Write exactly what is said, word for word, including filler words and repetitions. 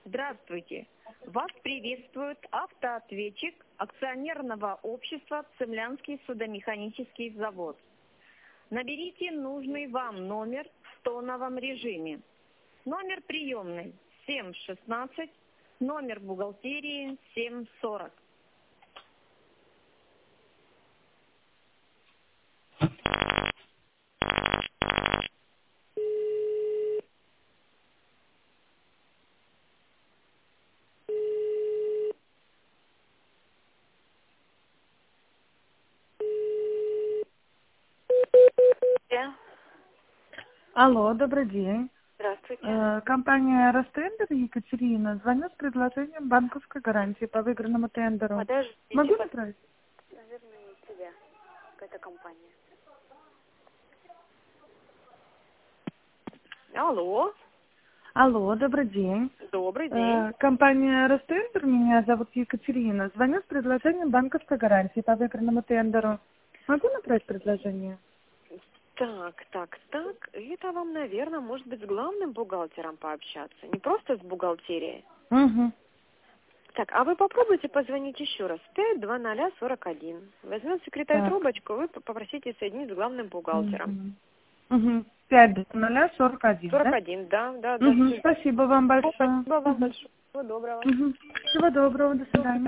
Здравствуйте. Вас приветствует автоответчик акционерного общества «Цимлянский судомеханический завод». Наберите нужный вам номер в тоновом режиме. Номер приемной семь шестнадцать, номер бухгалтерии семь сорок. Да. Алло, добрый день. Здравствуйте. Э, Компания «Ростендер» Екатерина. Звоню с предложением банковской гарантии по выигранному тендеру. Подождите, Могу под- направить? наверное, не тебя. Какая-то компания. Алло, Алло, добрый день. добрый день. Э, Компания «Ростендер», меня зовут Екатерина. Звоню с предложением банковской гарантии по выигранному тендеру. Могу направить предложение? Так, так, так. Это вам, наверное, может быть, с главным бухгалтером пообщаться. Не просто с бухгалтерией. Угу. Так, а вы попробуйте позвонить еще раз. пять два ноль сорок один. Возьмет секретарь Так. трубочку, вы попросите соединить с главным бухгалтером. Угу. пять ноль сорок один, сорок да? один, да, да, да. Угу. Спасибо вам большое. Спасибо вам Мгм. большое. Всего доброго. Мгм. Всего доброго, до свидания.